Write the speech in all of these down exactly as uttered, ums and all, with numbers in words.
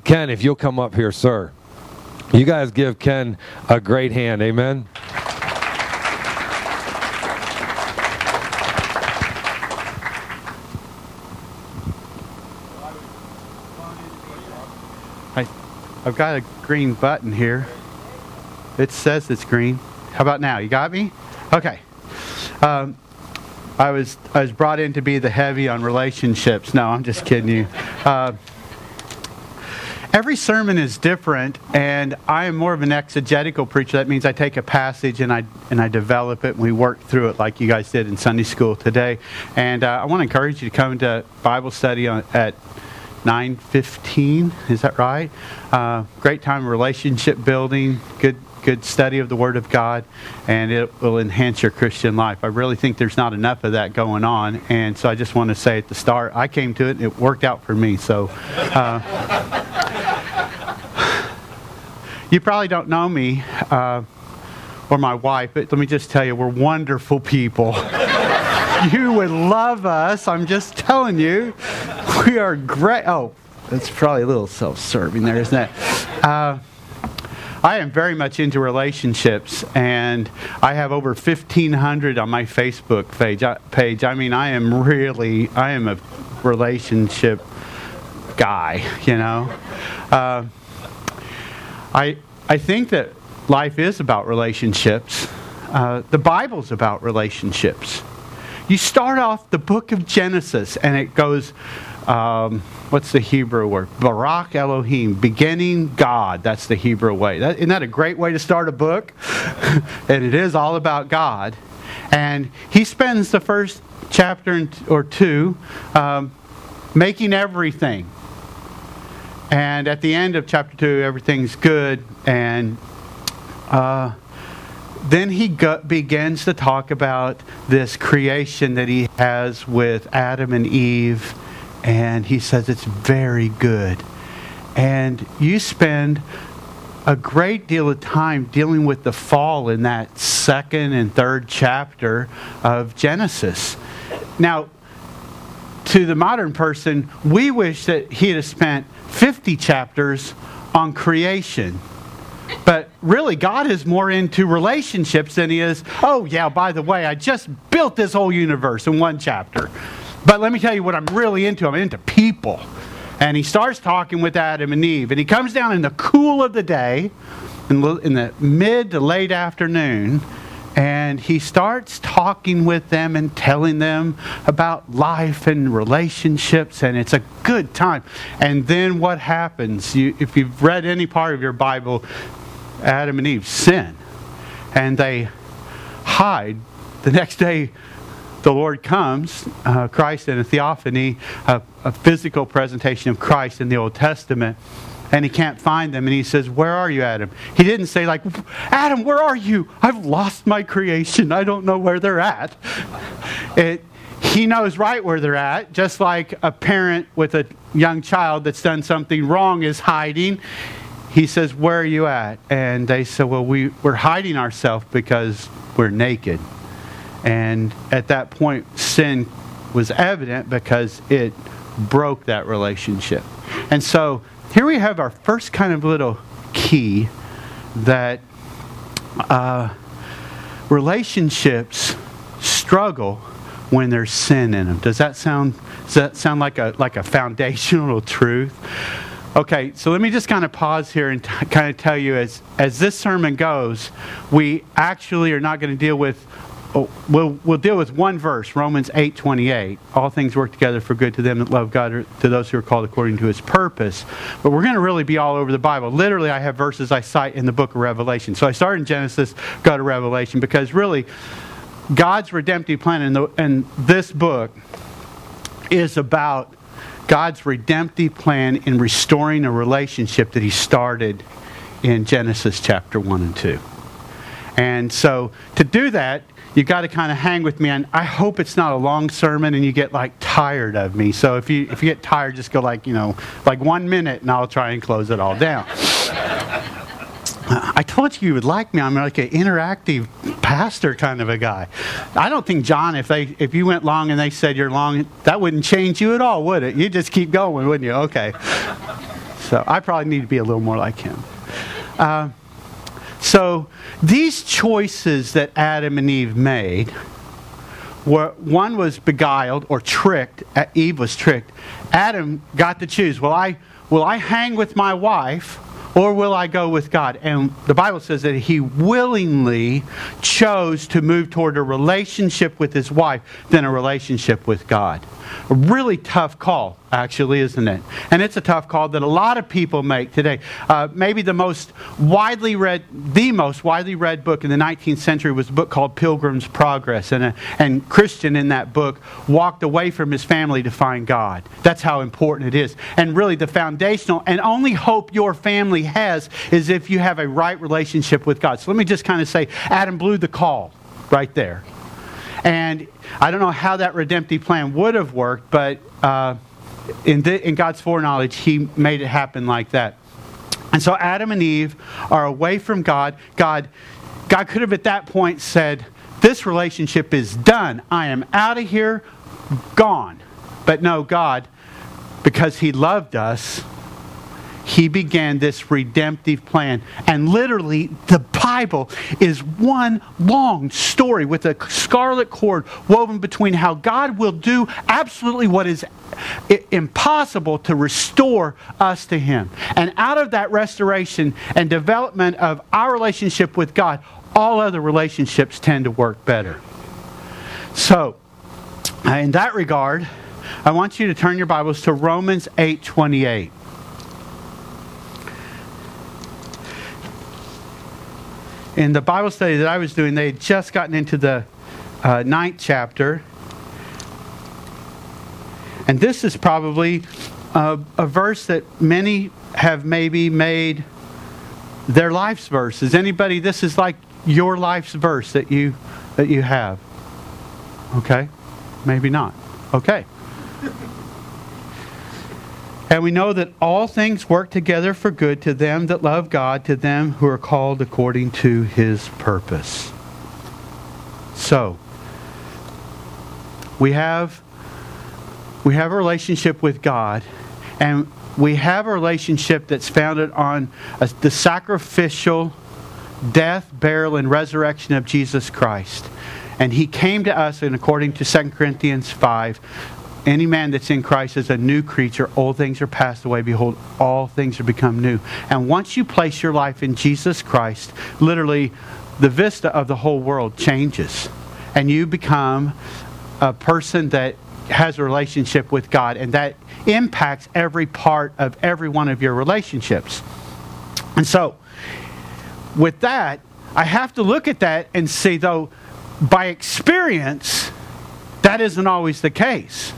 Ken, if you'll come up here, sir. You guys give Ken a great hand. Amen. I, I've got a green button here. It says it's green. How about now? You got me? Okay. Um, I was I was brought in to be the heavy on relationships. No, I'm just kidding you. Uh, every sermon is different, and I am more of an exegetical preacher. That means I take a passage and I and I develop it, and we work through it like you guys did in Sunday school today. And uh, I want to encourage you to come to Bible study on, at nine fifteen. Is that right? Uh, great time of relationship building. Good. Good study of the Word of God, and it will enhance your Christian life. I really think there's not enough of that going on, and so I just want to say at the start, I came to it and it worked out for me. So uh, you probably don't know me uh, or my wife, but let me just tell you, we're wonderful people. You would love us. I'm just telling you, we are great. Oh, that's probably a little self-serving there, isn't it? Uh, I am very much into relationships, and I have over fifteen hundred on my Facebook page. Page. I mean, I am really, I am a relationship guy, you know. Uh, I I think that life is about relationships. Uh, the Bible's about relationships. You start off the book of Genesis, and it goes... Um, what's the Hebrew word? Barak Elohim, beginning God. That's the Hebrew way. That, isn't that a great way to start a book? And it is all about God. And he spends the first chapter or two um, making everything. And at the end of chapter two, everything's good. And uh, then he go- begins to talk about this creation that he has with Adam and Eve. And he says it's very good. And you spend a great deal of time dealing with the fall in that second and third chapter of Genesis. Now, to the modern person, we wish that he had spent fifty chapters on creation. But really, God is more into relationships than he is, oh yeah, by the way, I just built this whole universe in one chapter. But let me tell you what I'm really into. I'm into people. And he starts talking with Adam and Eve. And he comes down in the cool of the day, in the mid to late afternoon, and he starts talking with them and telling them about life and relationships. And it's a good time. And then what happens? You, if you've read any part of your Bible, Adam and Eve sin. And they hide. The next day, the Lord comes, uh, Christ in a theophany, a, a physical presentation of Christ in the Old Testament, and he can't find them. And he says, where are you, Adam? He didn't say like, Adam, where are you? I've lost my creation. I don't know where they're at. It, he knows right where they're at, just like a parent with a young child that's done something wrong is hiding. He says, where are you at? And they say, well, we, we're hiding ourselves because we're naked. And at that point, sin was evident because it broke that relationship. And so here we have our first kind of little key that uh, relationships struggle when there's sin in them. Does that sound does that sound like a like a foundational truth? Okay, so let me just kind of pause here and t- kind of tell you as as this sermon goes, we actually are not going to deal with Oh, we'll, we'll deal with one verse, Romans eight twenty-eight. All things work together for good to them that love God, or to those who are called according to His purpose. But we're going to really be all over the Bible. Literally, I have verses I cite in the book of Revelation. So I start in Genesis, go to Revelation, because really, God's redemptive plan in, the, in this book is about God's redemptive plan in restoring a relationship that He started in Genesis chapter one and two. And so, to do that, you've got to kind of hang with me, and I hope it's not a long sermon and you get like tired of me. So if you if you get tired, just go like, you know, like one minute and I'll try and close it all down. I told you you would like me. I'm like an interactive pastor kind of a guy. I don't think, John, if they if you went long and they said you're long, that wouldn't change you at all, would it? You'd just keep going, wouldn't you? Okay. So I probably need to be a little more like him. Uh, so these choices that Adam and Eve made, were, one was beguiled or tricked. Eve was tricked. Adam got to choose. Will I, will I hang with my wife, or will I go with God? And the Bible says that he willingly chose to move toward a relationship with his wife than a relationship with God. A really tough call, actually, isn't it? And it's a tough call that a lot of people make today. Uh, maybe the most widely read, the most widely read book in the nineteenth century was a book called Pilgrim's Progress. And, a, and Christian in that book walked away from his family to find God. That's how important it is. And really the foundational and only hope your family has is if you have a right relationship with God. So let me just kind of say, Adam blew the call right there. And I don't know how that redemptive plan would have worked, but uh, in, the, in God's foreknowledge, he made it happen like that. And so Adam and Eve are away from God. God, God could have at that point said, this relationship is done. I am out of here, gone. But no, God, because he loved us, he began this redemptive plan. And literally, the Bible is one long story with a scarlet cord woven between how God will do absolutely what is impossible to restore us to him. And out of that restoration and development of our relationship with God, all other relationships tend to work better. So, in that regard, I want you to turn your Bibles to Romans eight twenty-eight. In the Bible study that I was doing, they had just gotten into the uh, ninth chapter. And this is probably uh, a verse that many have maybe made their life's verse. Is anybody, this is like your life's verse that you that you have? Okay? Maybe not. Okay. And we know that all things work together for good to them that love God, to them who are called according to his purpose. So, we have, we have a relationship with God, and we have a relationship that's founded on a, the sacrificial death, burial, and resurrection of Jesus Christ. And he came to us, and according to Second Corinthians five, any man that's in Christ is a new creature. Old things are passed away. Behold, all things are become new. And once you place your life in Jesus Christ, literally, the vista of the whole world changes. And you become a person that has a relationship with God. And that impacts every part of every one of your relationships. And so, with that, I have to look at that and see, though, by experience, that isn't always the case.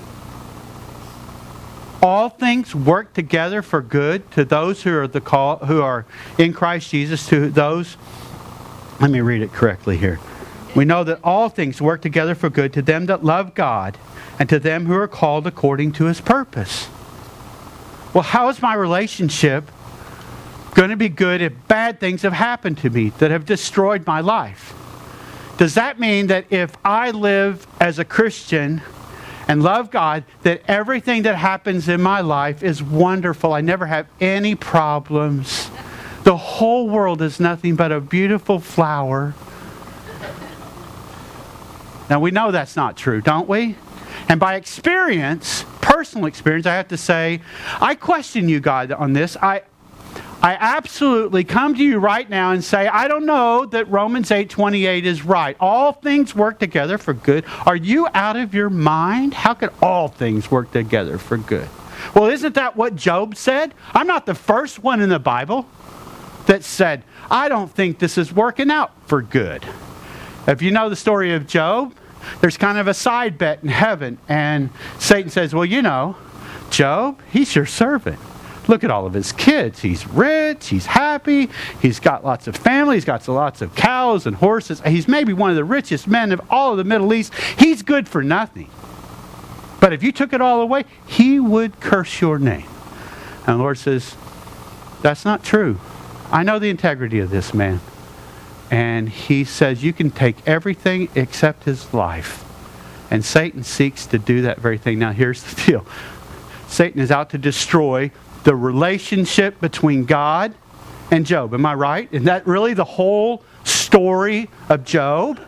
All things work together for good to those who are the call, who are in Christ Jesus, to those, let me read it correctly here. We know that all things work together for good to them that love God and to them who are called according to his purpose. Well, how is my relationship going to be good if bad things have happened to me that have destroyed my life? Does that mean that if I live as a Christian and love God, that everything that happens in my life is wonderful? I never have any problems. The whole world is nothing but a beautiful flower. Now we know that's not true, don't we? And by experience, personal experience, I have to say, I question you, God, on this. I I absolutely come to you right now and say, I don't know that Romans eight twenty-eight is right. All things work together for good. Are you out of your mind? How could all things work together for good? Well, isn't that what Job said? I'm not the first one in the Bible that said, I don't think this is working out for good. If you know the story of Job, there's kind of a side bet in heaven. And Satan says, well, you know, Job, he's your servant. Look at all of his kids. He's rich. He's happy. He's got lots of family. He's got lots of cows and horses. He's maybe one of the richest men of all of the Middle East. He's good for nothing. But if you took it all away, he would curse your name. And the Lord says, that's not true. I know the integrity of this man. And he says, you can take everything except his life. And Satan seeks to do that very thing. Now here's the deal. Satan is out to destroy the relationship between God and Job. Am I right? Isn't that really the whole story of Job?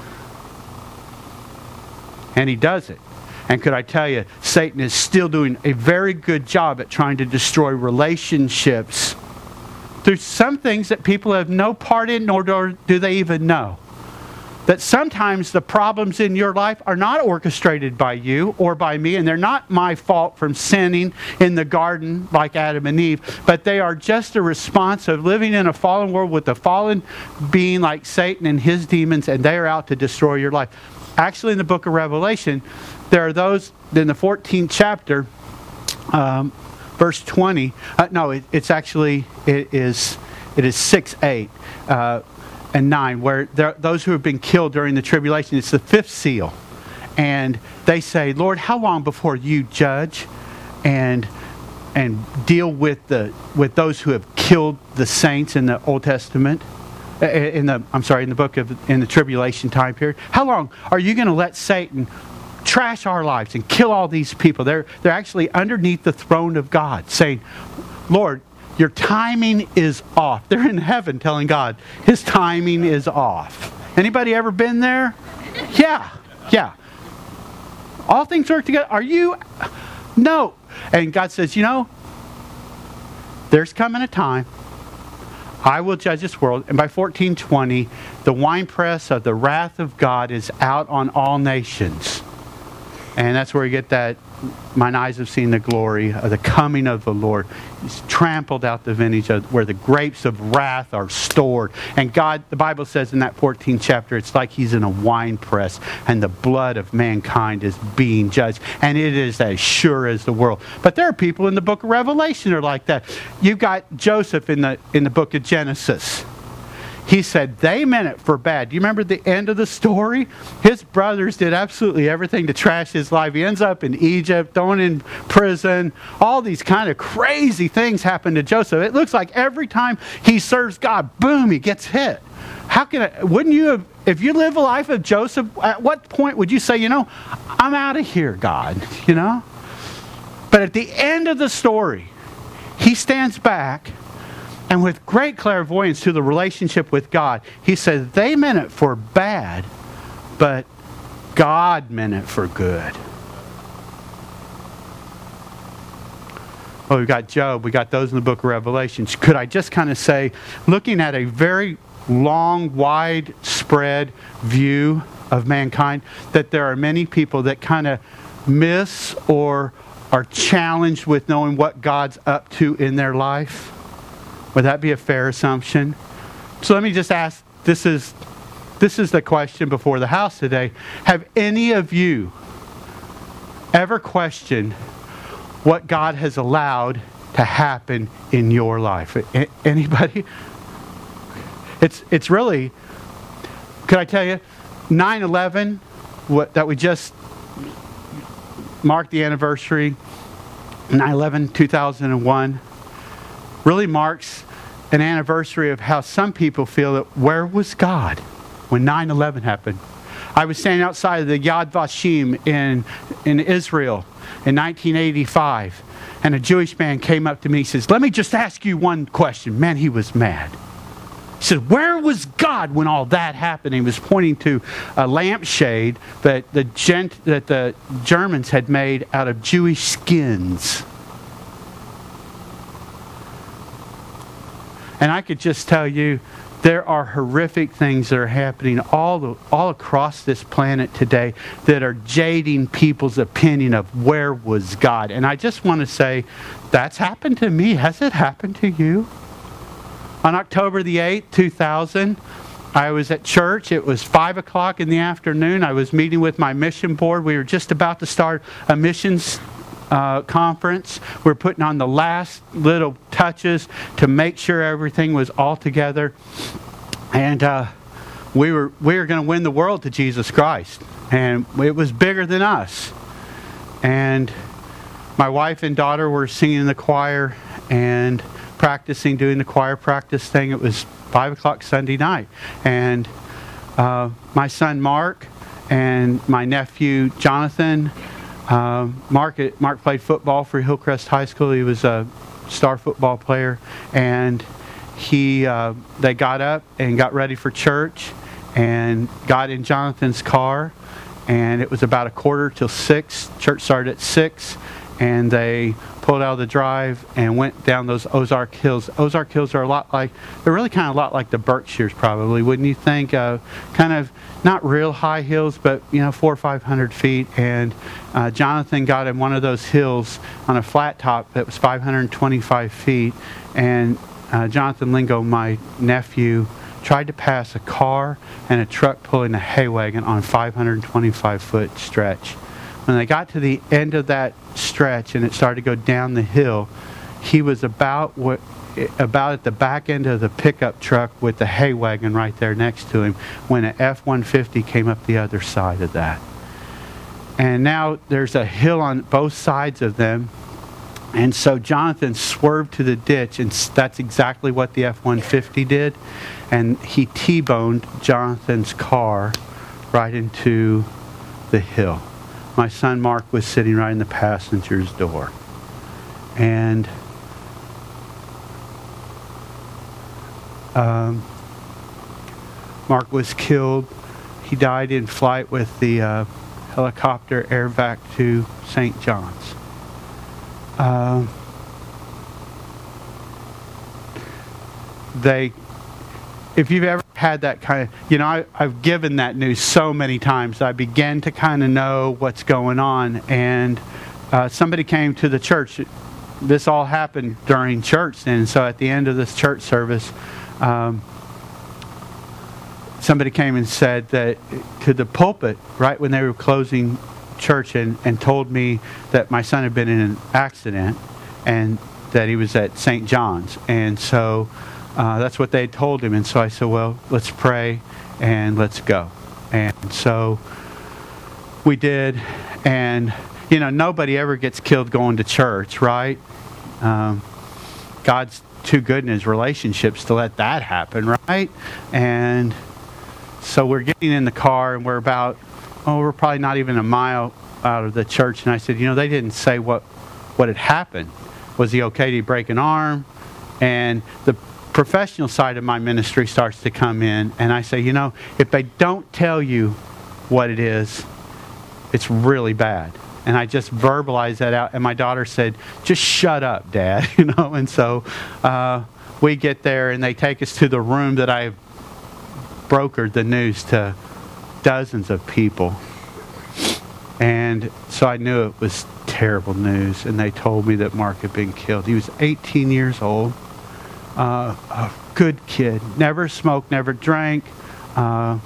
And he does it. And could I tell you, Satan is still doing a very good job at trying to destroy relationships through some things that people have no part in, nor do they even know. That sometimes the problems in your life are not orchestrated by you or by me, and they're not my fault from sinning in the garden like Adam and Eve, but they are just a response of living in a fallen world with a fallen being like Satan and his demons, and they are out to destroy your life. Actually, in the book of Revelation, there are those in the fourteenth chapter, um, verse twenty. Uh, no, it, it's actually it is it is six eight. Uh, and nine, where there, those who have been killed during the tribulation, it's the fifth seal. And they say, Lord, how long before you judge and and deal with the with those who have killed the saints in the Old Testament? In the I'm sorry, in the book of in the tribulation time period. How long are you going to let Satan trash our lives and kill all these people? They're they're actually underneath the throne of God, saying, Lord, your timing is off. They're in heaven telling God, his timing is off. Anybody ever been there? Yeah, yeah. All things work together. Are you? No. And God says, you know, there's coming a time I will judge this world. And by fourteen twenty, the winepress of the wrath of God is out on all nations. And that's where you get that, mine eyes have seen the glory of the coming of the Lord. He's trampled out the vintage of where the grapes of wrath are stored. And God, the Bible says in that fourteenth chapter, it's like he's in a wine press and the blood of mankind is being judged. And it is as sure as the world. But there are people in the book of Revelation that are like that. You've got Joseph in the in the book of Genesis. He said, they meant it for bad. Do you remember the end of the story? His brothers did absolutely everything to trash his life. He ends up in Egypt, thrown in prison. All these kind of crazy things happen to Joseph. It looks like every time he serves God, boom, he gets hit. How can it, wouldn't you have, if you live a life of Joseph, at what point would you say, you know, I'm out of here, God, you know? But at the end of the story, he stands back, and with great clairvoyance to the relationship with God, he says, they meant it for bad, but God meant it for good. Oh, we got Job. We got those in the book of Revelation. Could I just kind of say, looking at a very long, widespread view of mankind, that there are many people that kind of miss or are challenged with knowing what God's up to in their life? Would that be a fair assumption? So let me just ask, this is this is the question before the house today. Have any of you ever questioned what God has allowed to happen in your life? Anybody? It's it's really, could I tell you, nine eleven, what, that we just marked the anniversary, nine eleven two thousand one, really marks an anniversary of how some people feel that where was God when nine eleven happened? I was standing outside of the Yad Vashem in, in Israel in nineteen eighty-five, and a Jewish man came up to me. He says, let me just ask you one question. Man, he was mad. He said, where was God when all that happened? He was pointing to a lampshade that the, gent, that the Germans had made out of Jewish skins. And I could just tell you, there are horrific things that are happening all, the, all across this planet today that are jading people's opinion of where was God. And I just want to say, that's happened to me. Has it happened to you? On October the eighth, two thousand, I was at church. It was five o'clock in the afternoon. I was meeting with my mission board. We were just about to start a missions Uh, conference. We're putting on the last little touches to make sure everything was all together, and uh, we were we were going to win the world to Jesus Christ, and it was bigger than us. And my wife and daughter were singing in the choir and practicing, doing the choir practice thing. It was five o'clock Sunday night, and uh, my son Mark and my nephew Jonathan. Uh, Mark, Mark played football for Hillcrest High School. He was a star football player, and he uh, they got up and got ready for church and got in Jonathan's car, and it was about a quarter till six. Church started at six, and they pulled out of the drive and went down those Ozark Hills. Ozark Hills are a lot like, they're really kind of a lot like the Berkshires probably, wouldn't you think? Uh, kind of not real high hills, but you know, four or five hundred feet. And uh, Jonathan got in one of those hills on a flat top that was five hundred twenty-five feet. And uh, Jonathan Lingo, my nephew, tried to pass a car and a truck pulling a hay wagon on a five hundred twenty-five foot stretch. When they got to the end of that stretch and it started to go down the hill, he was about what, about at the back end of the pickup truck with the hay wagon right there next to him when an F one fifty came up the other side of that. And now there's a hill on both sides of them. And so Jonathan swerved to the ditch, and that's exactly what the F one fifty did. And he T-boned Jonathan's car right into the hill. My son Mark was sitting right in the passenger's door. And um, Mark was killed. He died in flight with the uh, helicopter airvac to Saint John's. Uh, they, if you've ever had that kind of, you know, I, I've given that news so many times. I began to kind of know what's going on, and uh, somebody came to the church. This all happened during church, and so at the end of this church service, um, somebody came and said that to the pulpit right when they were closing church, and, and told me that my son had been in an accident and that he was at Saint John's. And so uh, that's what they had told him. And so I said, well, let's pray and let's go. And so we did. And, you know, nobody ever gets killed going to church, right? Um, God's too good in his relationships to let that happen, right? And so we're getting in the car, and we're about, oh, we're probably not even a mile out of the church. And I said, you know, they didn't say what, what had happened. Was he okay? Did he break an arm? And the professional side of my ministry starts to come in. And I say, you know, if they don't tell you what it is, it's really bad. And I just verbalized that out. And my daughter said, just shut up, Dad. You know, and so uh, we get there, and they take us to the room that I brokered the news to dozens of people. And so I knew it was terrible news. And they told me that Mark had been killed. He was eighteen years old, uh, a good kid, never smoked, never drank, uh,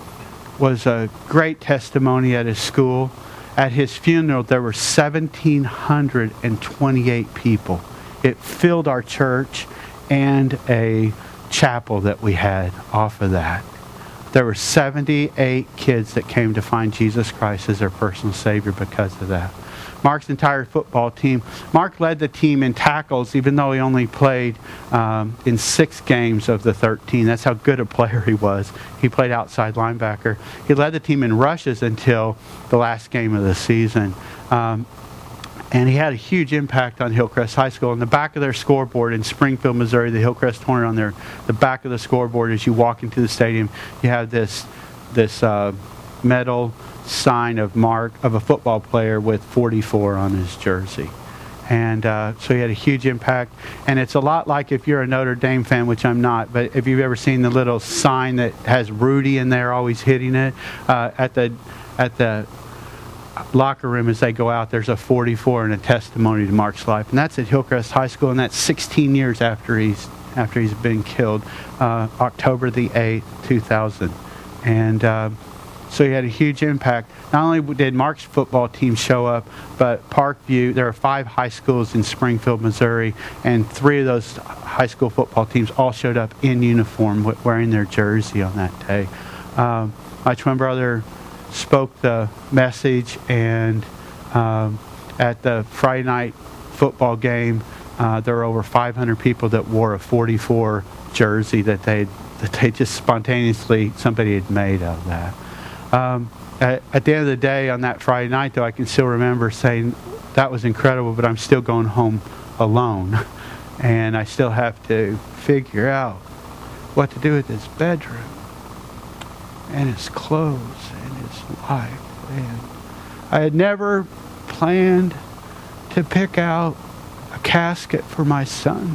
was a great testimony at his school. At his funeral, there were one thousand seven hundred twenty-eight people. It filled our church and a chapel that we had off of that. There were seventy-eight kids that came to find Jesus Christ as their personal Savior because of that. Mark's entire football team. Mark led the team in tackles, even though he only played um, in six games of the thirteen. That's how good a player he was. He played outside linebacker. He led the team in rushes until the last game of the season. Um, And he had a huge impact on Hillcrest High School. In the back of their scoreboard in Springfield, Missouri, the Hillcrest Hornet, on their the back of the scoreboard as you walk into the stadium, you have this this uh, metal sign of Mark, of a football player with forty-four on his jersey. And uh, so he had a huge impact. And it's a lot like if you're a Notre Dame fan, which I'm not, but if you've ever seen the little sign that has Rudy in there always hitting it, uh, at the at the locker room as they go out, there's a forty-four and a testimony to Mark's life. And that's at Hillcrest High School, and that's sixteen years after he's after he's been killed, uh, October the eighth, two thousand. And uh, so he had a huge impact. Not only did Mark's football team show up, but Parkview, there are five high schools in Springfield, Missouri, and three of those high school football teams all showed up in uniform wearing their jersey on that day. Um, my twin brother spoke the message, and um, at the Friday night football game, uh, there were over five hundred people that wore a forty-four jersey that they that they just spontaneously, somebody had made out of that. Um, at, at the end of the day on that Friday night, though, I can still remember saying, that was incredible, but I'm still going home alone. And I still have to figure out what to do with his bedroom and his clothes and his life. And I had never planned to pick out a casket for my son.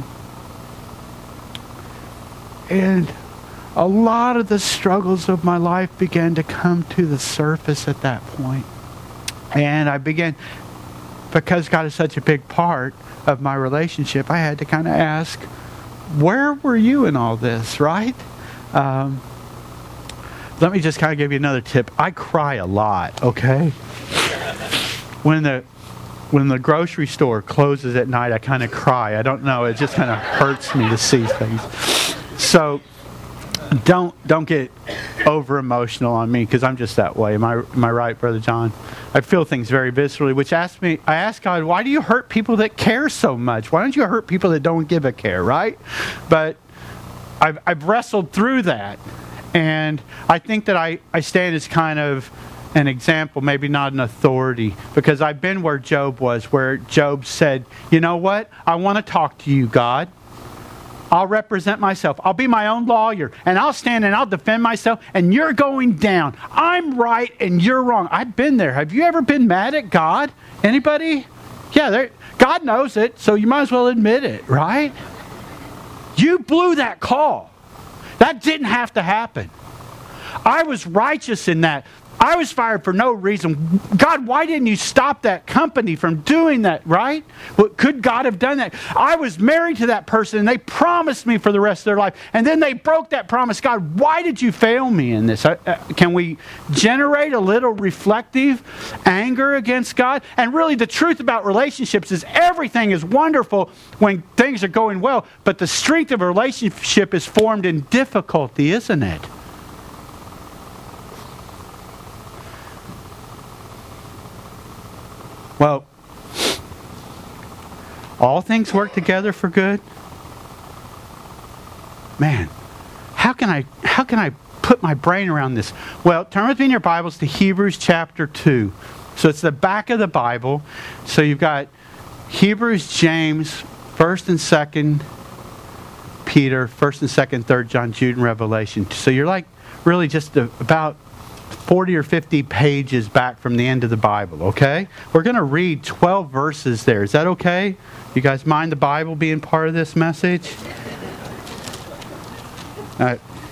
And a lot of the struggles of my life began to come to the surface at that point. And I began, because God is such a big part of my relationship, I had to kind of ask, where were you in all this, right? Um, let me just kind of give you another tip. I cry a lot, okay? When the when the grocery store closes at night, I kind of cry. I don't know. It just kind of hurts me to see things. So don't don't get over emotional on me, because I'm just that way. Am I am I right, Brother John? I feel things very viscerally, which asked me. I asked God, why do you hurt people that care so much? Why don't you hurt people that don't give a care, right? But I've I've wrestled through that, and I think that I I stand as kind of an example, maybe not an authority, because I've been where Job was, where Job said, you know what? I want to talk to you, God. I'll represent myself. I'll be my own lawyer, and I'll stand and I'll defend myself, and you're going down. I'm right and you're wrong. I've been there. Have you ever been mad at God? Anybody? Yeah, God knows it, so you might as well admit it, right? You blew that call. That didn't have to happen. I was righteous in that. I was fired for no reason. God, why didn't you stop that company from doing that, right? Well, could God have done that? I was married to that person, and they promised me for the rest of their life, and then they broke that promise. God, why did you fail me in this? Uh, can we generate a little reflective anger against God? And really, the truth about relationships is everything is wonderful when things are going well, but the strength of a relationship is formed in difficulty, isn't it? Well, all things work together for good. Man, how can I how can I put my brain around this? Well, turn with me in your Bibles to Hebrews chapter two. So it's the back of the Bible. So you've got Hebrews, James, First and Second Peter, First and Second, Third John, Jude, and Revelation. So you're like really just a, about forty or fifty pages back from the end of the Bible, okay? We're going to read twelve verses there. Is that okay? You guys mind the Bible being part of this message? Uh,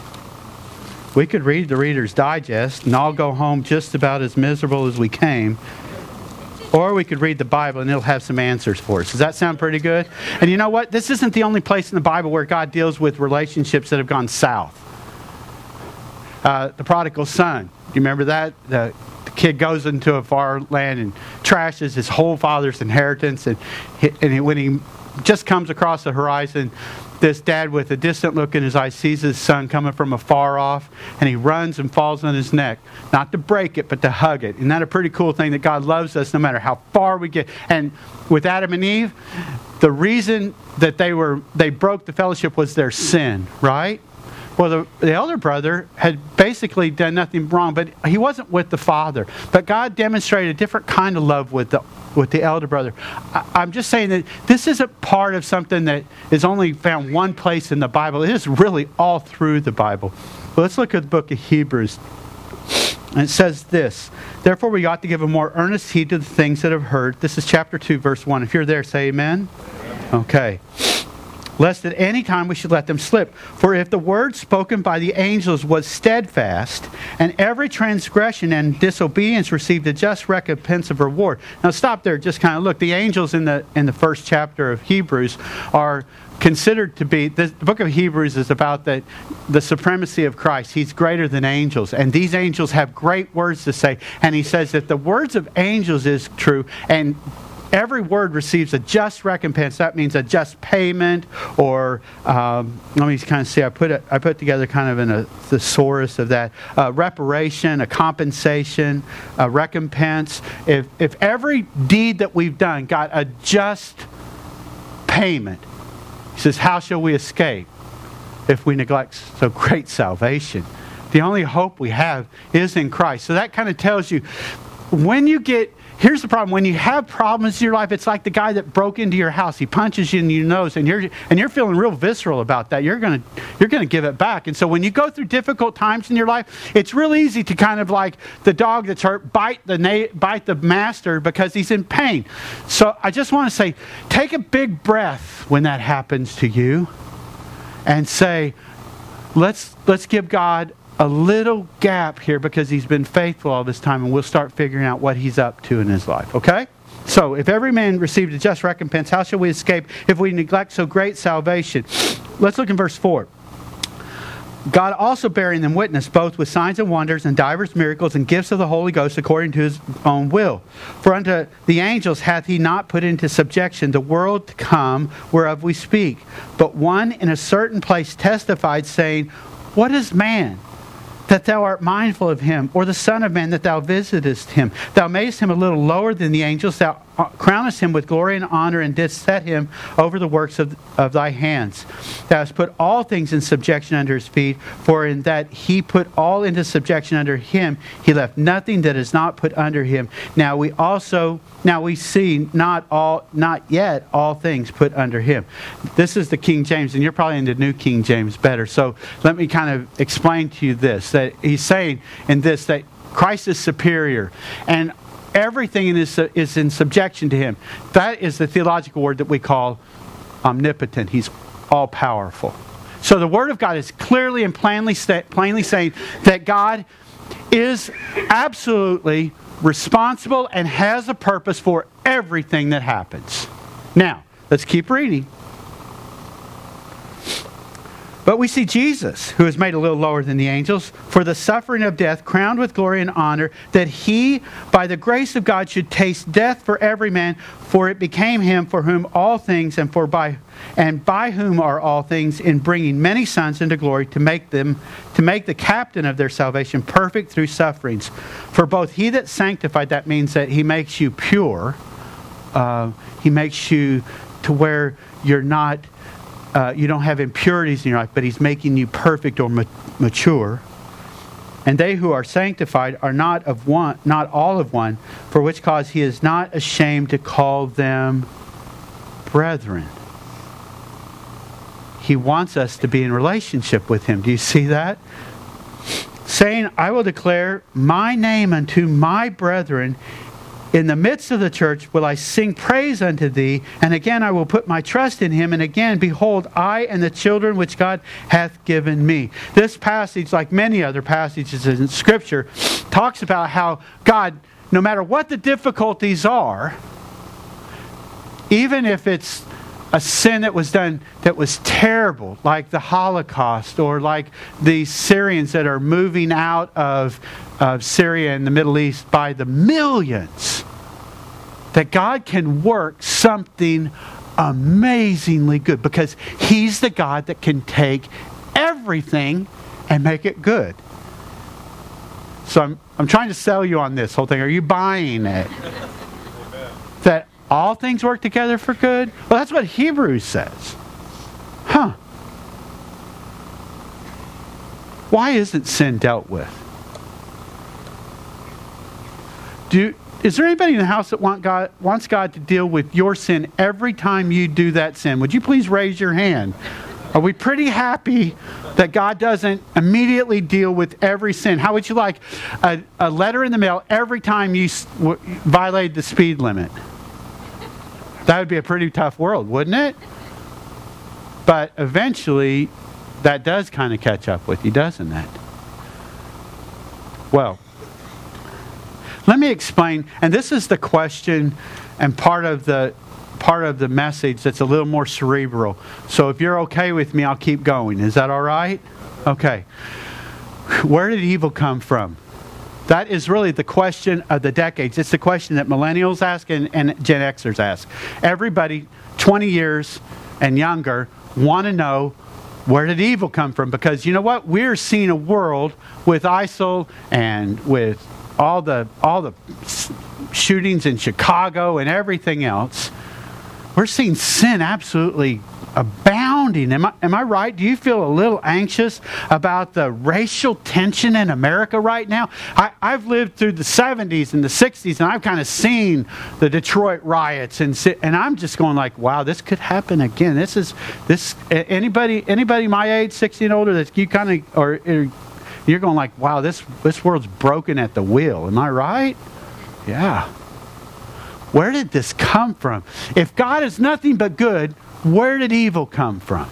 we could read the Reader's Digest and all go home just about as miserable as we came. Or we could read the Bible and it'll have some answers for us. Does that sound pretty good? And you know what? This isn't the only place in the Bible where God deals with relationships that have gone south. Uh, the prodigal son. You remember that? The, the kid goes into a far land and trashes his whole father's inheritance. And, he, and he, when he just comes across the horizon, this dad with a distant look in his eye sees his son coming from afar off. And he runs and falls on his neck. Not to break it, but to hug it. Isn't that a pretty cool thing that God loves us no matter how far we get? And with Adam and Eve, the reason that they were they broke the fellowship was their sin, right? Well, the, the elder brother had basically done nothing wrong, but he wasn't with the father. But God demonstrated a different kind of love with the with the elder brother. I, I'm just saying that this isn't part of something that is only found one place in the Bible. It is really all through the Bible. Well, let's look at the book of Hebrews. And it says this, therefore we ought to give a more earnest heed to the things that have heard. This is chapter two, verse one. If you're there, say amen. Okay. Lest at any time we should let them slip. For if the word spoken by the angels was steadfast, and every transgression and disobedience received a just recompense of reward. Now stop there, just kind of look. The angels in the in the first chapter of Hebrews are considered to be, the book of Hebrews is about the, the supremacy of Christ. He's greater than angels. And these angels have great words to say. And he says that the words of angels is true, and every word receives a just recompense. That means a just payment, or um, let me kind of see. I put it. I put together kind of in a thesaurus of that uh, reparation, a compensation, a recompense. If if every deed that we've done got a just payment, he says, how shall we escape if we neglect so great salvation? The only hope we have is in Christ. So that kind of tells you when you get here's the problem. When you have problems in your life, it's like the guy that broke into your house. He punches you in your nose, and you're and you're feeling real visceral about that. You're gonna you're gonna give it back. And so when you go through difficult times in your life, it's real easy to kind of like the dog that's hurt, bite the na- bite the master because he's in pain. So I just want to say, take a big breath when that happens to you, and say, let's let's give God a little gap here because he's been faithful all this time, and we'll start figuring out what he's up to in his life, okay? So, if every man received a just recompense, how shall we escape if we neglect so great salvation? Let's look in verse four. God also bearing them witness, both with signs and wonders and divers miracles and gifts of the Holy Ghost according to his own will. For unto the angels hath he not put into subjection the world to come whereof we speak. But one in a certain place testified, saying, What is man, that thou art mindful of him, or the Son of Man, that thou visitest him? Thou madest him a little lower than the angels. Thou crownest him with glory and honor, and didst set him over the works of, of thy hands. Thou hast put all things in subjection under his feet, for in that he put all into subjection under him, he left nothing that is not put under him. Now we also, now we see not all, not yet all things put under him. This is the King James, and you're probably in the New King James better. So let me kind of explain to you this, that he's saying in this that Christ is superior, and everything in his, is in subjection to him. That is the theological word that we call omnipotent. He's all-powerful. So the Word of God is clearly and plainly, plainly saying that God is absolutely responsible and has a purpose for everything that happens. Now, let's keep reading. But we see Jesus, who is made a little lower than the angels, for the suffering of death, crowned with glory and honor, that he, by the grace of God, should taste death for every man. For it became him for whom all things, and for by and by whom are all things, in bringing many sons into glory, to make them to make the captain of their salvation perfect through sufferings. For both he that sanctified, that means that he makes you pure. Uh, he makes you to where you're not. Uh, you don't have impurities in your life, but he's making you perfect or ma- mature. And they who are sanctified are not of one, not all of one, for which cause he is not ashamed to call them brethren. He wants us to be in relationship with him. Do you see that? Saying, I will declare my name unto my brethren. In the midst of the church will I sing praise unto thee, and again I will put my trust in him, and again, behold, I and the children which God hath given me. This passage, like many other passages in Scripture, talks about how God, no matter what the difficulties are, even if it's a sin that was done that was terrible, like the Holocaust, or like the Syrians that are moving out of, of Syria and the Middle East by the millions, that God can work something amazingly good, because he's the God that can take everything and make it good. So I'm, I'm trying to sell you on this whole thing. Are you buying it? That all things work together for good? Well, that's what Hebrews says. Huh. Why isn't sin dealt with? Do, is there anybody in the house that want God, wants God to deal with your sin every time you do that sin? Would you please raise your hand? Are we pretty happy that God doesn't immediately deal with every sin? How would you like a, a letter in the mail every time you s- w- violate the speed limit? That would be a pretty tough world, wouldn't it? But eventually, that does kind of catch up with you, doesn't it? Well, let me explain, and this is the question and part of the part of the message that's a little more cerebral. So if you're okay with me, I'll keep going. Is that all right? Okay. Where did evil come from? That is really the question of the decades. It's the question that millennials ask and, and Gen Xers ask. Everybody, twenty years and younger, want to know, where did evil come from? Because you know what? We're seeing a world with ISIL and with all the all the shootings in Chicago and everything else. We're seeing sin absolutely abounding. Am I, am I right? Do you feel a little anxious about the racial tension in America right now? I, I've lived through the seventies and the sixties, and I've kind of seen the Detroit riots, and and I'm just going like, wow, this could happen again. This is this anybody anybody my age, sixty and older, that you kind of or, or you're going like, wow, this this world's broken at the wheel. Am I right? Yeah. Where did this come from? If God is nothing but good, where did evil come from?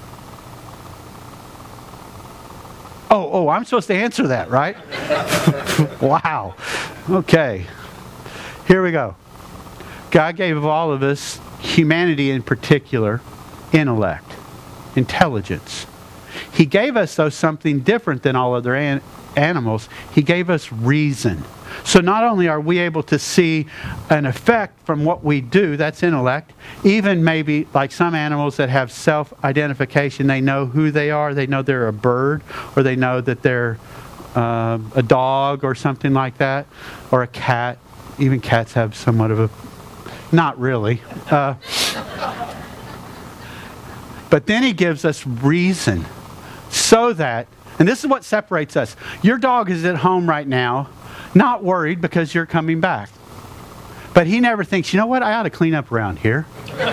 Oh, oh, I'm supposed to answer that, right? Wow. Okay. Here we go. God gave all of us, humanity in particular, intellect, intelligence. He gave us, though, something different than all other an- animals. He gave us reason. So not only are we able to see an effect from what we do, that's intellect, even maybe like some animals that have self-identification, they know who they are, they know they're a bird, or they know that they're uh, a dog or something like that, or a cat. Even cats have somewhat of a... Not really. Uh, but then he gives us reason so that, and this is what separates us. Your dog is at home right now, not worried because you're coming back. But he never thinks, you know what, I ought to clean up around here.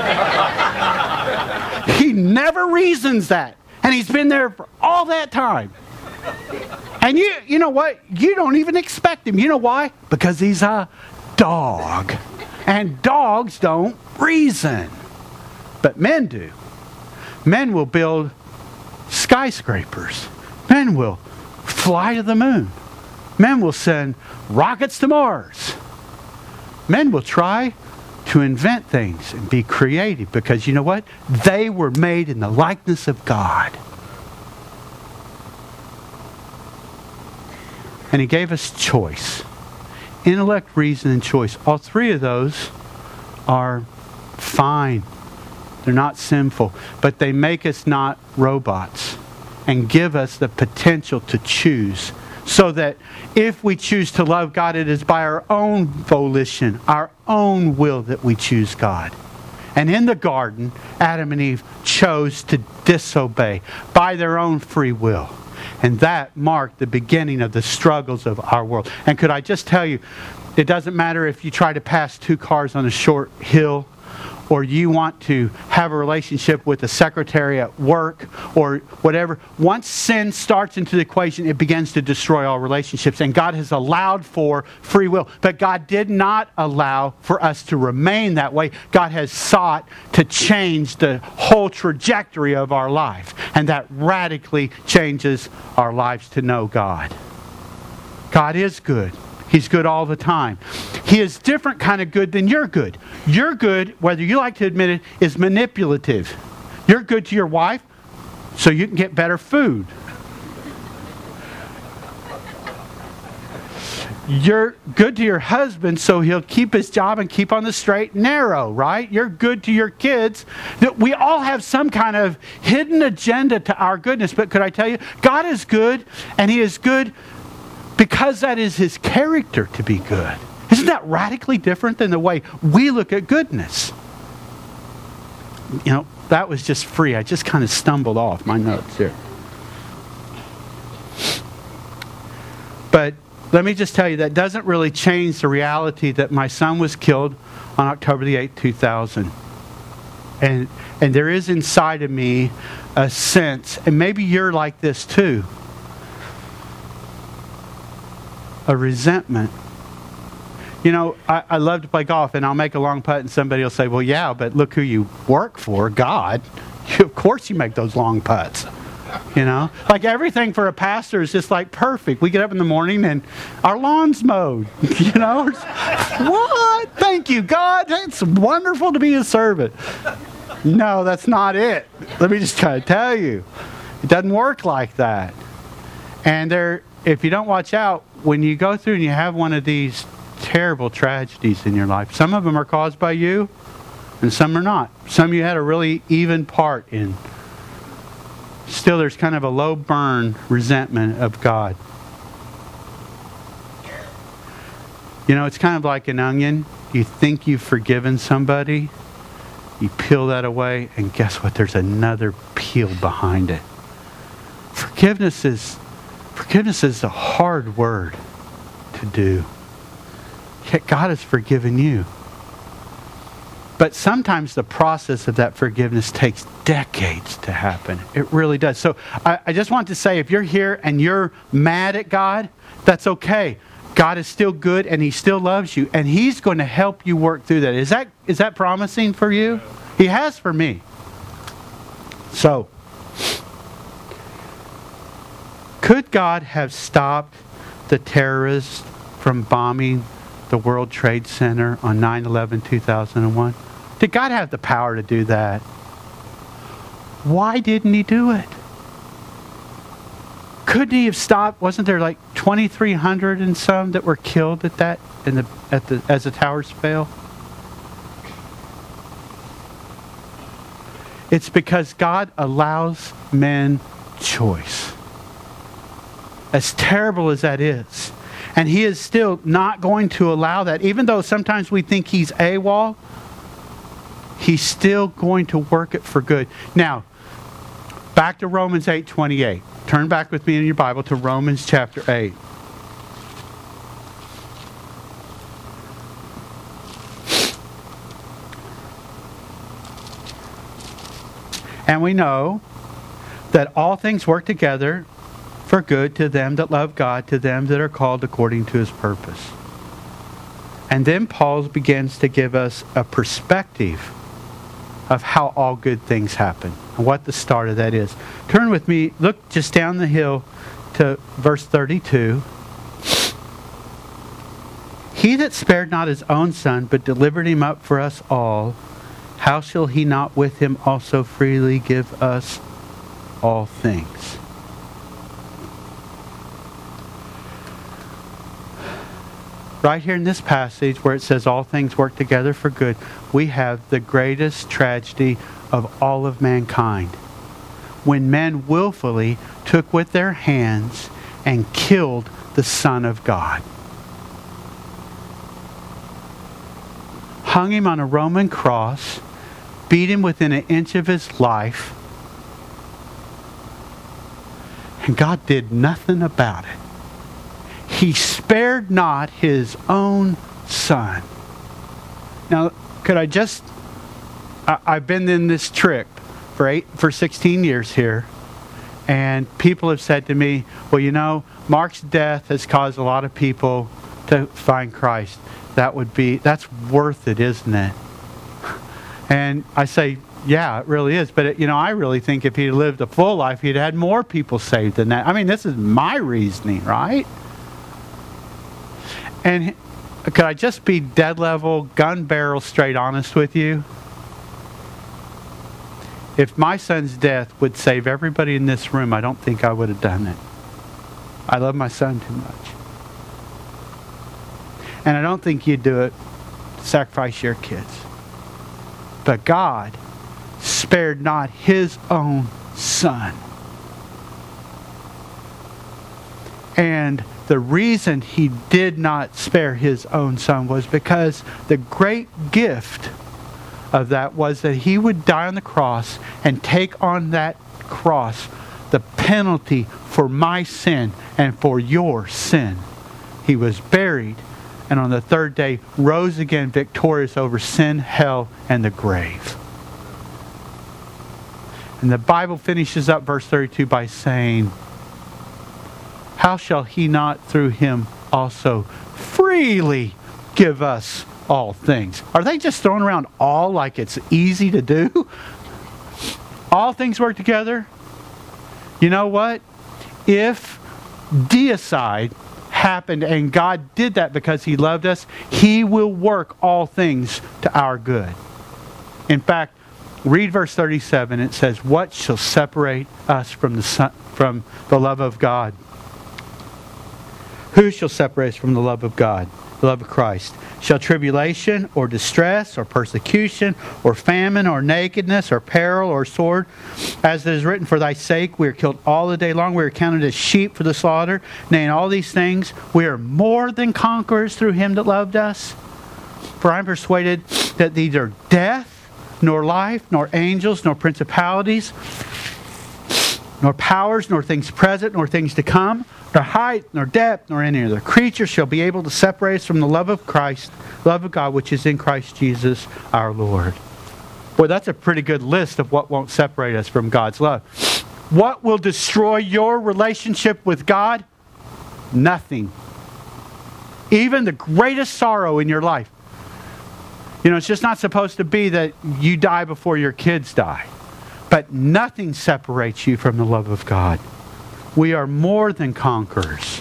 He never reasons that. And he's been there for all that time. And you you know what? You don't even expect him. You know why? Because he's a dog. And dogs don't reason. But men do. Men will build skyscrapers. Men will fly to the moon. Men will send rockets to Mars. Men will try to invent things and be creative because you know what? They were made in the likeness of God. And he gave us choice. Intellect, reason, and choice. All three of those are fine. They're not sinful. But they make us not robots and give us the potential to choose. So that if we choose to love God, it is by our own volition, our own will that we choose God. And in the garden, Adam and Eve chose to disobey by their own free will. And that marked the beginning of the struggles of our world. And could I just tell you, it doesn't matter if you try to pass two cars on a short hill, or you want to have a relationship with a secretary at work, or whatever. Once sin starts into the equation, it begins to destroy all relationships. And God has allowed for free will. But God did not allow for us to remain that way. God has sought to change the whole trajectory of our life. And that radically changes our lives to know God. God is good. He's good all the time. He is different kind of good than your good. Your good, whether you like to admit it, is manipulative. You're good to your wife so you can get better food. You're good to your husband so he'll keep his job and keep on the straight and narrow, right? You're good to your kids. We all have some kind of hidden agenda to our goodness. But could I tell you, God is good, and He is good because that is His character to be good. Isn't that radically different than the way we look at goodness? You know, that was just free. I just kind of stumbled off my notes here. But let me just tell you, that doesn't really change the reality that my son was killed on October the eighth, two thousand. And, and there is inside of me a sense, and maybe you're like this too, a resentment. You know, I, I love to play golf, and I'll make a long putt, and somebody will say, well, yeah, but look who you work for, God. You, of course you make those long putts. You know? Like everything for a pastor is just like perfect. We get up in the morning, and our lawn's mowed. You know? What? Thank you, God. It's wonderful to be a servant. No, that's not it. Let me just kind of tell you. It doesn't work like that. And there, if you don't watch out, when you go through and you have one of these terrible tragedies in your life, some of them are caused by you and some are not. Some you had a really even part in. Still, there's kind of a low burn resentment of God. You know, it's kind of like an onion. You think you've forgiven somebody, You peel that away, and guess what? There's another peel behind it. Forgiveness is, forgiveness is a hard word to do. Yet God has forgiven you. But sometimes the process of that forgiveness takes decades to happen. It really does. So I, I just want to say, if you're here and you're mad at God, that's okay. God is still good and He still loves you. And He's going to help you work through that. Is that is that promising for you? He has for me. So, could God have stopped the terrorists from bombing the World Trade Center on nine eleven two thousand one? Did God have the power to do that? Why didn't He do it? Couldn't He have stopped? Wasn't there like twenty-three hundred and some that were killed at that in the at the as the towers fell? It's because God allows men choice. As terrible as that is. And He is still not going to allow that. Even though sometimes we think He's AWOL, He's still going to work it for good. Now, back to Romans eight twenty-eight. Turn back with me in your Bible to Romans chapter eight. And we know that all things work together for good to them that love God, to them that are called according to His purpose. And then Paul begins to give us a perspective of how all good things happen and what the start of that is. Turn with me, look just down the hill to verse thirty-two. He that spared not His own Son, but delivered Him up for us all, how shall He not with Him also freely give us all things? Right here in this passage where it says all things work together for good, we have the greatest tragedy of all of mankind. When men willfully took with their hands and killed the Son of God. Hung Him on a Roman cross, beat Him within an inch of His life, and God did nothing about it. He spared not His own Son. Now, could I just... I, I've been in this trick for eight, for sixteen years here, and people have said to me, well, you know, Mark's death has caused a lot of people to find Christ. That would be... That's worth it, isn't it? And I say, yeah, it really is. But, it, you know, I really think if he lived a full life, he'd had more people saved than that. I mean, this is my reasoning, right? And could I just be dead level, gun barrel straight honest with you? If my son's death would save everybody in this room, I don't think I would have done it. I love my son too much. And I don't think you'd do it to sacrifice your kids. But God spared not His own Son. And the reason He did not spare His own Son was because the great gift of that was that He would die on the cross and take on that cross the penalty for my sin and for your sin. He was buried, and on the third day rose again victorious over sin, hell, and the grave. And the Bible finishes up verse thirty-two by saying, how shall He not through Him also freely give us all things? Are they just throwing around all like it's easy to do? All things work together. You know what? If deicide happened and God did that because He loved us, He will work all things to our good. In fact, read verse thirty-seven. It says, what shall separate us from the son, from the love of God? Who shall separate us from the love of God, the love of Christ? Shall tribulation or distress or persecution or famine or nakedness or peril or sword? As it is written, for thy sake we are killed all the day long. We are counted as sheep for the slaughter. Nay, in all these things we are more than conquerors through Him that loved us. For I am persuaded that neither death nor life, nor angels, nor principalities, nor powers, nor things present, nor things to come, nor height, nor depth, nor any other creature shall be able to separate us from the love of Christ, love of God, which is in Christ Jesus our Lord. Boy, that's a pretty good list of what won't separate us from God's love. What will destroy your relationship with God? Nothing. Even the greatest sorrow in your life. You know, it's just not supposed to be that you die before your kids die. But nothing separates you from the love of God. We are more than conquerors.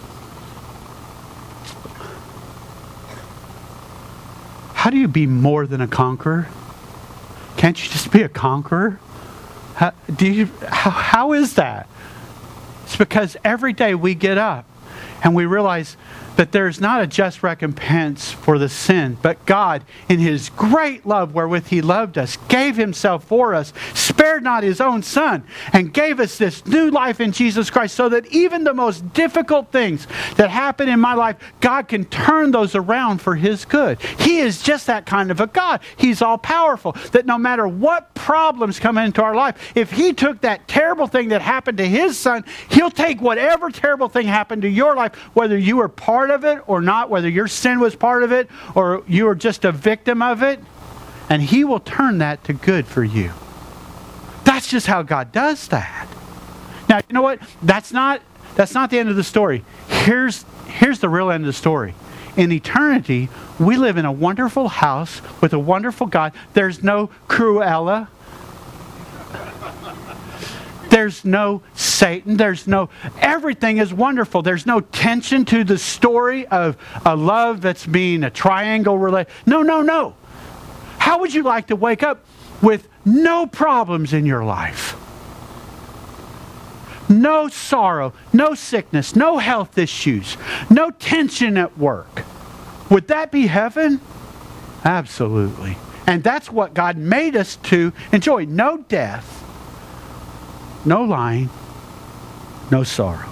How do you be more than a conqueror? Can't you just be a conqueror? How, do you, how, how is that? It's because every day we get up and we realize that there's not a just recompense for the sin, but God, in His great love wherewith He loved us, gave Himself for us, spared not His own Son, and gave us this new life in Jesus Christ, so that even the most difficult things that happen in my life, God can turn those around for His good. He is just that kind of a God. He's all-powerful, that no matter what problems come into our life, if He took that terrible thing that happened to His Son, He'll take whatever terrible thing happened to your life, whether you were part of it or not, whether your sin was part of it or you were just a victim of it, and He will turn that to good for you. That's just how God does that. Now, you know what? That's not that's not the end of the story. Here's here's the real end of the story. In eternity, we live in a wonderful house with a wonderful God. There's no Cruella. There's no Satan. There's no... Everything is wonderful. There's no tension to the story of a love that's being a triangle relation. No, no, no. How would you like to wake up with no problems in your life? No sorrow, no sickness, no health issues, no tension at work. Would that be heaven? Absolutely. And that's what God made us to enjoy. No death. No lying, no sorrow.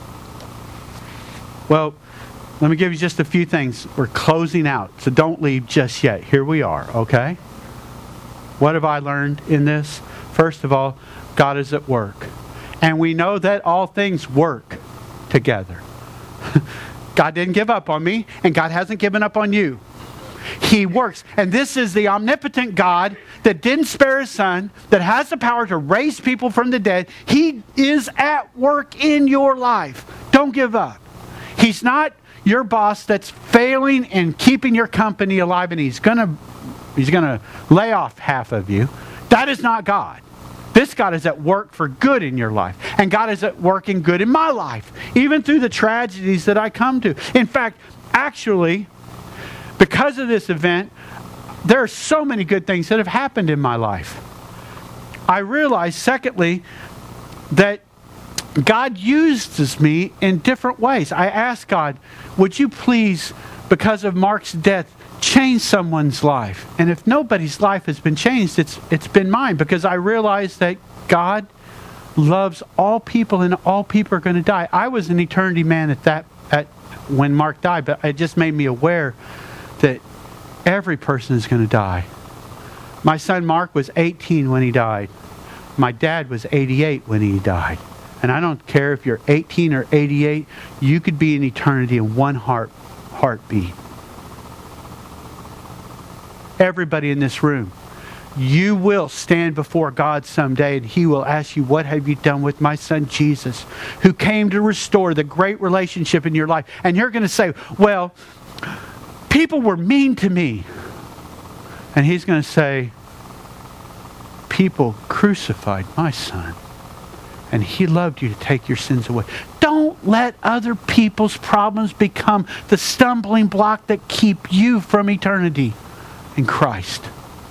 Well, let me give you just a few things. We're closing out, so don't leave just yet. Here we are, okay? What have I learned in this? First of all, God is at work. And we know that all things work together. God didn't give up on me, and God hasn't given up on you. He works. And this is the omnipotent God that didn't spare His Son, that has the power to raise people from the dead. He is at work in your life. Don't give up. He's not your boss that's failing in keeping your company alive, and He's gonna He's gonna lay off half of you. That is not God. This God is at work for good in your life. And God is at work in good in my life, even through the tragedies that I come to. In fact, actually, because of this event, there are so many good things that have happened in my life. I realized, secondly, that God uses me in different ways. I asked God, would you please, because of Mark's death, change someone's life? And if nobody's life has been changed, it's it's been mine, because I realized that God loves all people and all people are going to die. I was an eternity man at that at when Mark died, but it just made me aware that every person is going to die. My son Mark was eighteen when he died. My dad was eighty-eight when he died. And I don't care if you're eighteen or eighty-eight, you could be in eternity in one heart heartbeat. Everybody in this room, you will stand before God someday, and He will ask you, what have you done with my son Jesus, who came to restore the great relationship in your life? And you're going to say, well, people were mean to me. And He's going to say, people crucified my son, and He loved you to take your sins away. Don't let other people's problems become the stumbling block that keep you from eternity in Christ.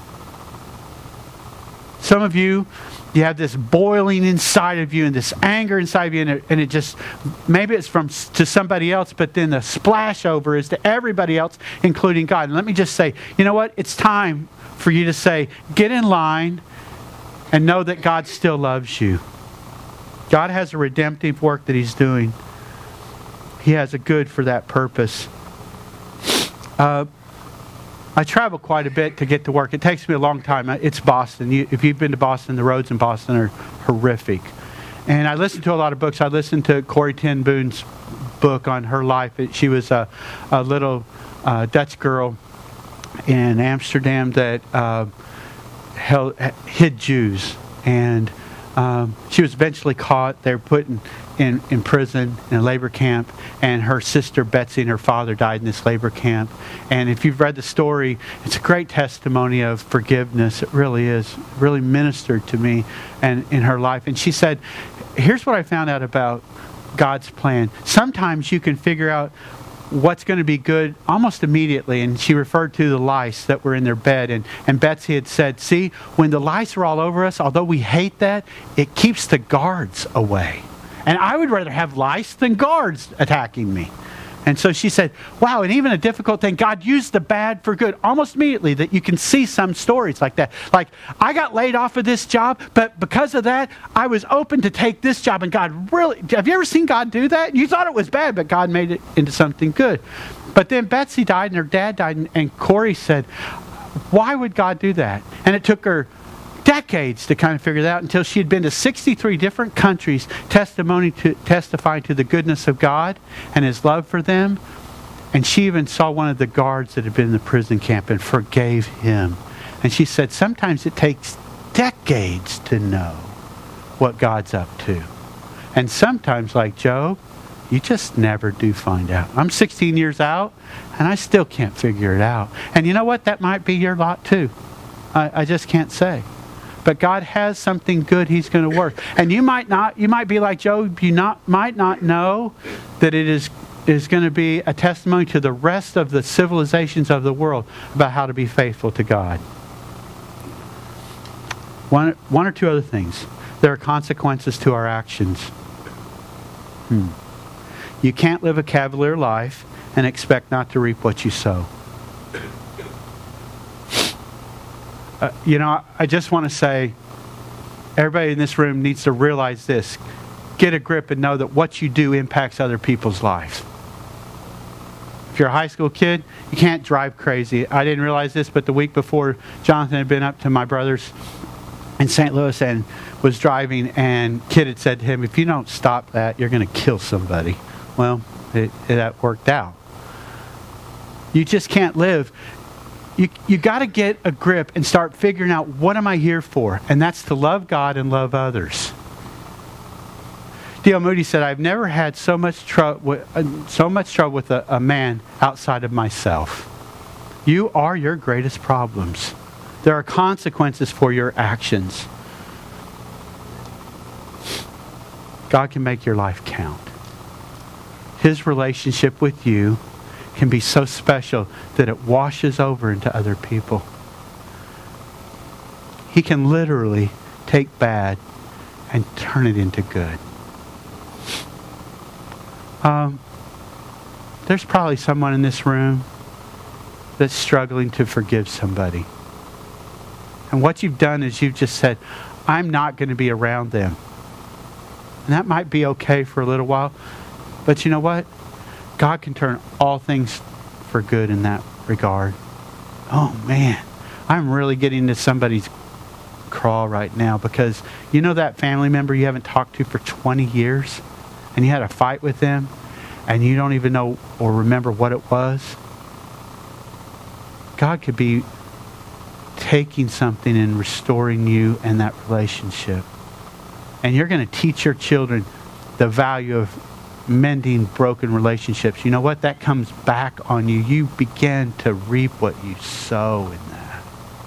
Some of you, you have this boiling inside of you and this anger inside of you, and it, and it just, maybe it's from to somebody else, but then the splash over is to everybody else, including God. And let me just say, you know what? It's time for you to say, get in line and know that God still loves you. God has a redemptive work that He's doing. He has a good for that purpose. Uh, I travel quite a bit to get to work. It takes me a long time. It's Boston. You, if you've been to Boston, the roads in Boston are horrific. And I listen to a lot of books. I listened to Corrie ten Boom's book on her life. It, she was a, a little uh, Dutch girl in Amsterdam that uh, held, hid Jews. And um, she was eventually caught. They were put in, in, in prison, in a labor camp. And her sister Betsy and her father died in this labor camp. And if you've read the story, it's a great testimony of forgiveness. It really is. It really ministered to me and in her life. And she said, here's what I found out about God's plan. Sometimes you can figure out what's going to be good almost immediately. And she referred to the lice that were in their bed. And, and Betsy had said, see, when the lice are all over us, although we hate that, it keeps the guards away. And I would rather have lice than guards attacking me. And so she said, wow, and even a difficult thing, God used the bad for good. Almost immediately that you can see some stories like that. Like, I got laid off of this job, but because of that, I was open to take this job. And God really, have you ever seen God do that? You thought it was bad, but God made it into something good. But then Betsy died and her dad died. And, and Corrie said, why would God do that? And it took her decades to kind of figure that out until she had been to sixty-three different countries testimony to, testifying to the goodness of God and His love for them. And she even saw one of the guards that had been in the prison camp and forgave him. And she said, sometimes it takes decades to know what God's up to. And sometimes, like Job, you just never do find out. I'm sixteen years out, and I still can't figure it out. And you know what? That might be your lot too. I, I just can't say. But God has something good He's going to work. And you might not, you might be like Job, you not might not know that it is, is going to be a testimony to the rest of the civilizations of the world about how to be faithful to God. One, one or two other things. There are consequences to our actions. Hmm. You can't live a cavalier life and expect not to reap what you sow. Uh, you know, I just want to say, everybody in this room needs to realize this. Get a grip and know that what you do impacts other people's lives. If you're a high school kid, you can't drive crazy. I didn't realize this, but the week before, Jonathan had been up to my brother's in Saint Louis and was driving, and kid had said to him, if you don't stop that, you're going to kill somebody. Well, it, it, that worked out. You just can't live. You you got to get a grip and start figuring out, what am I here for? And that's to love God and love others. D L Moody said, I've never had so much, trou- uh, so much trouble with a, a man outside of myself. You are your greatest problems. There are consequences for your actions. God can make your life count. His relationship with you can be so special that it washes over into other people. He can literally take bad and turn it into good. Um, there's probably someone in this room that's struggling to forgive somebody. And what you've done is you've just said, I'm not going to be around them. And that might be okay for a little while. But you know what? God can turn all things for good in that regard. Oh man, I'm really getting into somebody's crawl right now, because you know that family member you haven't talked to for twenty years and you had a fight with them and you don't even know or remember what it was? God could be taking something and restoring you and that relationship. And you're going to teach your children the value of mending broken relationships. You know what? That comes back on you. You begin to reap what you sow in that.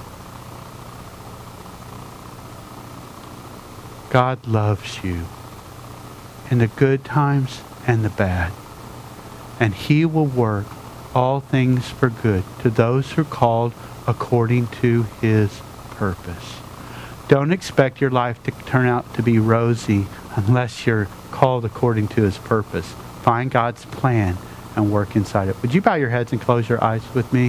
God loves you in the good times and the bad. And He will work all things for good to those who are called according to His purpose. Don't expect your life to turn out to be rosy unless you're called according to His purpose. Find God's plan and work inside it. Would you bow your heads and close your eyes with me?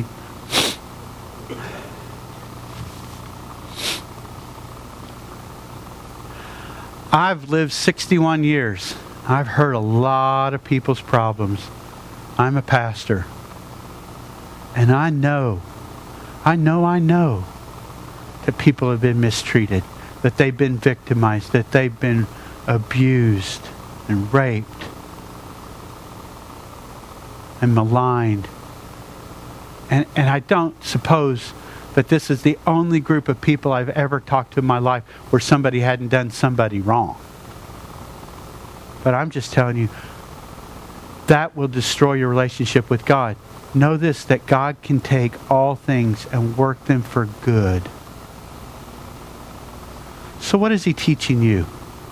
I've lived sixty-one years. I've heard a lot of people's problems. I'm a pastor. And I know I know, I know that people have been mistreated, that they've been victimized, that they've been abused and raped and maligned. And, and I don't suppose that this is the only group of people I've ever talked to in my life where somebody hadn't done somebody wrong. But I'm just telling you, that will destroy your relationship with God. Know this, that God can take all things and work them for good. So what is He teaching you?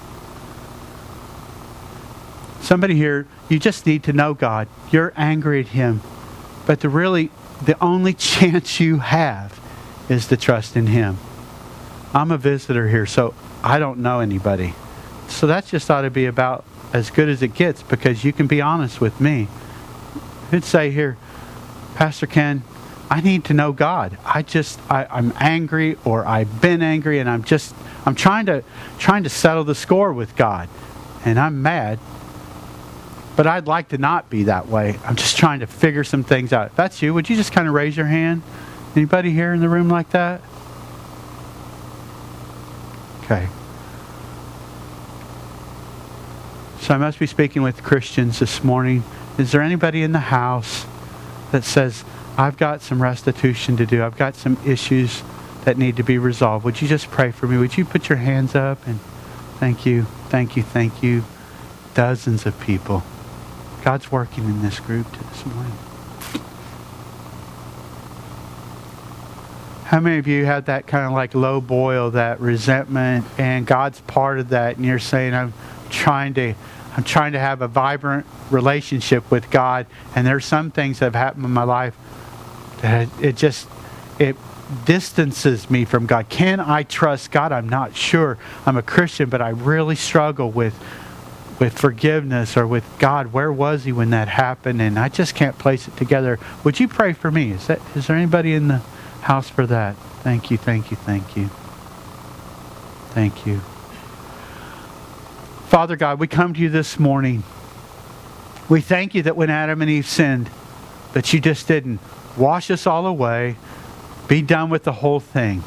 Somebody here, you just need to know God. You're angry at Him. But the really, the only chance you have is to trust in Him. I'm a visitor here, so I don't know anybody. So that just ought to be about as good as it gets, because you can be honest with me. You'd say here, Pastor Ken, I need to know God. I just, I, I'm angry, or I've been angry, and I'm just, I'm trying to, trying to settle the score with God. And I'm mad. But I'd like to not be that way. I'm just trying to figure some things out. If that's you, would you just kind of raise your hand? Anybody here in the room like that? Okay. So I must be speaking with Christians this morning. Is there anybody in the house that says, I've got some restitution to do. I've got some issues that need to be resolved. Would you just pray for me? Would you put your hands up? And thank you, thank you, thank you. Dozens of people. God's working in this group this morning. How many of you had that kind of like low boil, that resentment, and God's part of that, and you're saying, I'm trying to I'm trying to have a vibrant relationship with God, and there's some things that have happened in my life that it just, it distances me from God. Can I trust God? I'm not sure. I'm a Christian, but I really struggle with with forgiveness, or with God. Where was He when that happened? And I just can't place it together. Would you pray for me? Is that, is there anybody in the house for that? Thank you, thank you, thank you. Thank you. Father God, we come to you this morning. We thank you that when Adam and Eve sinned, that you just didn't wash us all away, be done with the whole thing,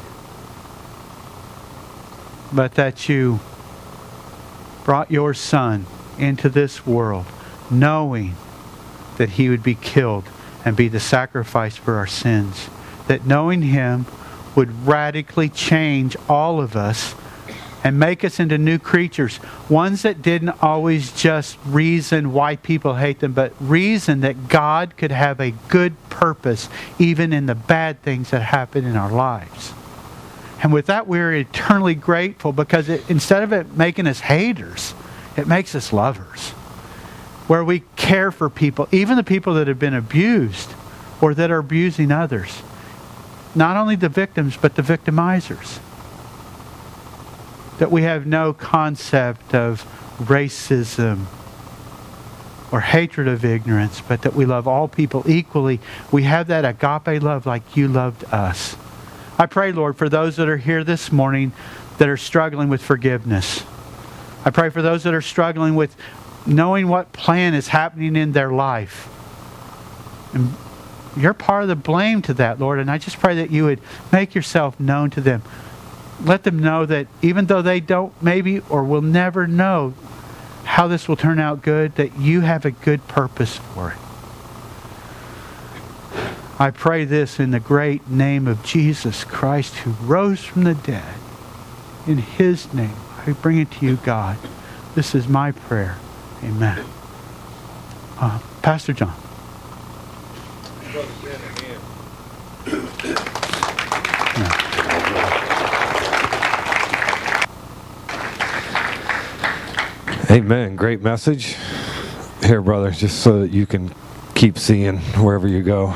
but that you brought your Son into this world, knowing that He would be killed and be the sacrifice for our sins. That knowing Him would radically change all of us and make us into new creatures. Ones that didn't always just reason why people hate them, but reason that God could have a good purpose even in the bad things that happen in our lives. And with that, we're eternally grateful, because it, instead of it making us haters, it makes us lovers. Where we care for people, even the people that have been abused or that are abusing others. Not only the victims, but the victimizers. That we have no concept of racism or hatred of ignorance, but that we love all people equally. We have that agape love like you loved us. I pray, Lord, for those that are here this morning that are struggling with forgiveness. I pray for those that are struggling with knowing what plan is happening in their life. And you're part of the blame to that, Lord, and I just pray that you would make yourself known to them. Let them know that even though they don't maybe or will never know how this will turn out good, that you have a good purpose for it. I pray this in the great name of Jesus Christ, who rose from the dead. In His name, I bring it to you, God. This is my prayer. Amen. Uh, Pastor John. Amen. Great message. Here, brother, just so that you can keep seeing wherever you go.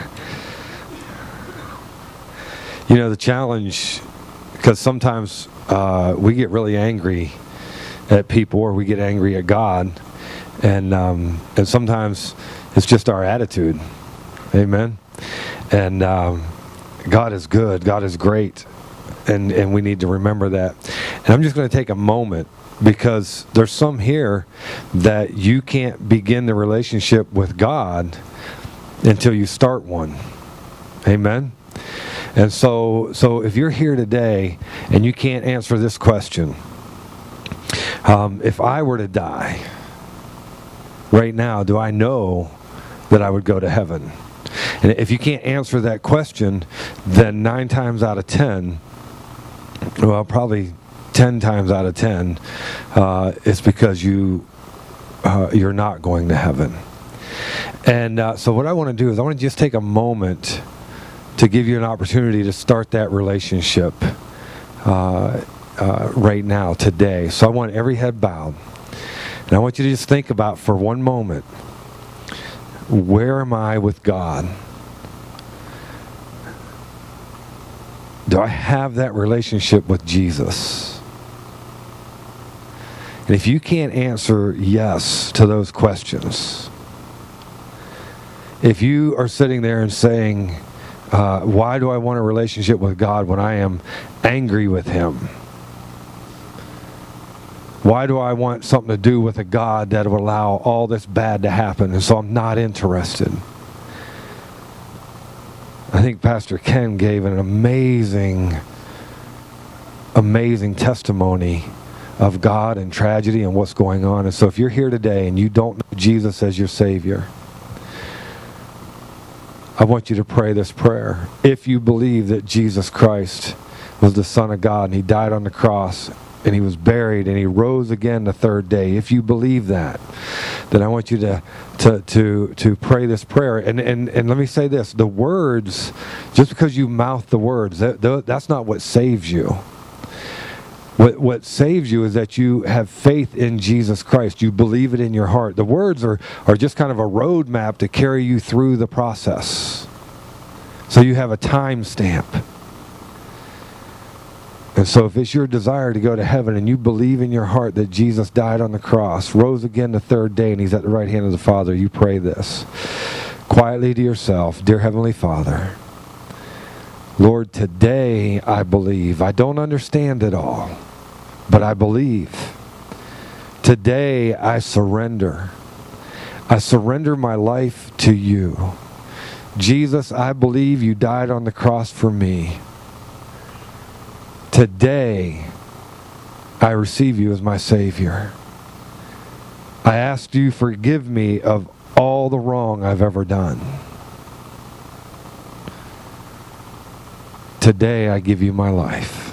You know, the challenge, because sometimes uh, we get really angry at people, or we get angry at God, and um, and sometimes it's just our attitude. Amen. And um, God is good. God is great, and and we need to remember that. And I'm just going to take a moment, because there's some here that you can't begin the relationship with God until you start one. Amen. And so, so if you're here today and you can't answer this question, um, if I were to die right now, do I know that I would go to heaven? And if you can't answer that question, then nine times out of ten, well, probably ten times out of ten, uh, it's because you uh, you're not going to heaven. And uh, so what I want to do is I want to just take a moment to give you an opportunity to start that relationship uh, uh, right now, today. So I want every head bowed. And I want you to just think about for one moment, where am I with God? Do I have that relationship with Jesus? And if you can't answer yes to those questions, if you are sitting there and saying, uh, why do I want a relationship with God when I am angry with Him? Why do I want something to do with a God that would allow all this bad to happen, and so I'm not interested? I think Pastor Ken gave an amazing, amazing testimony of God and tragedy and what's going on. And so if you're here today and you don't know Jesus as your Savior, I want you to pray this prayer. If you believe that Jesus Christ was the Son of God and He died on the cross and He was buried and He rose again the third day, if you believe that, then I want you to to to, to pray this prayer. And, and and let me say this, the words, just because you mouth the words, that, that's not what saves you. What what saves you is that you have faith in Jesus Christ. You believe it in your heart. The words are, are just kind of a roadmap to carry you through the process. So you have a time stamp. And so if it's your desire to go to heaven and you believe in your heart that Jesus died on the cross, rose again the third day, and He's at the right hand of the Father, you pray this quietly to yourself. Dear Heavenly Father, Lord, today I believe. I don't understand it all, but I believe. Today I surrender. I surrender my life to You. Jesus, I believe You died on the cross for me. Today I receive You as my Savior. I ask You forgive me of all the wrong I've ever done. Today I give You my life.